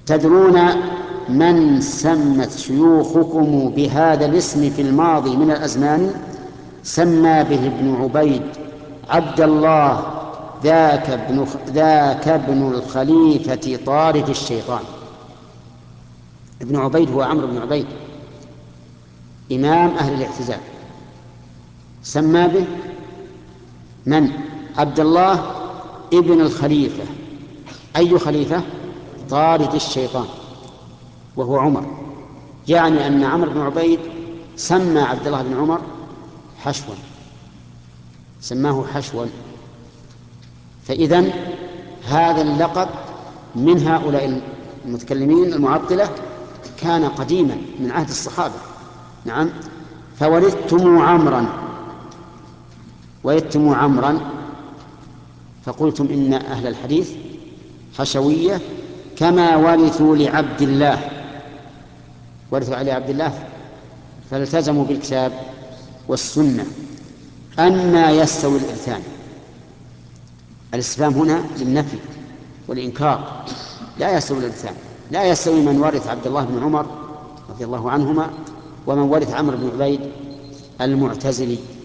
تدرون من سمت شيوخكم بهذا الاسم في الماضي من الأزمان؟ سمى به ابن عبيد عبد الله، ذاك ابن الخليفة طارد الشيطان. ابن عبيد هو عمرو بن عبيد إمام أهل الاعتزال، سمى به من؟ عبد الله ابن الخليفة. أي خليفة؟ طارد الشيطان، وهو عمر. يعني أن عمرو بن عبيد سمى عبد الله بن عمر حشوا، سماه حشوا. فإذن هذا اللقب من هؤلاء المتكلمين المعطلة كان قديما من عهد الصحابة. نعم. ولدتم عمرا فقلتم إن أهل الحديث حشوية كما ورثوا لعبد الله، ورثوا على عبد الله فالتزموا بالكتاب والسنة. أنى يستوي الإرثان؟ الاستفهام هنا للنفي والإنكار. لا يستوي الإرثان، لا يستوي من ورث عبد الله بن عمر رضي الله عنهما ومن ورث عمرو بن عبيد المعتزلي.